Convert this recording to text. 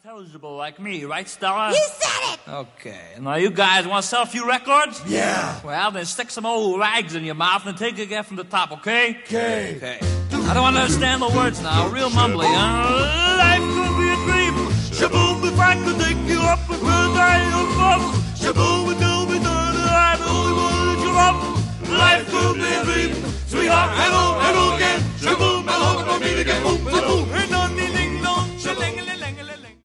unintelligible like me, right, Stella? You said it! Okay. Now, you guys want to sell a few records? Yeah. Well, then stick some old rags in your mouth and take it again from the top, okay? Okay. I don't understand the words now. Real mumbly, huh? Life could be a dream. Shaboom, if I could take you up with paradise above. Shaboom, tell me that I only wanted you up. Life could be a dream. Sweetheart, I know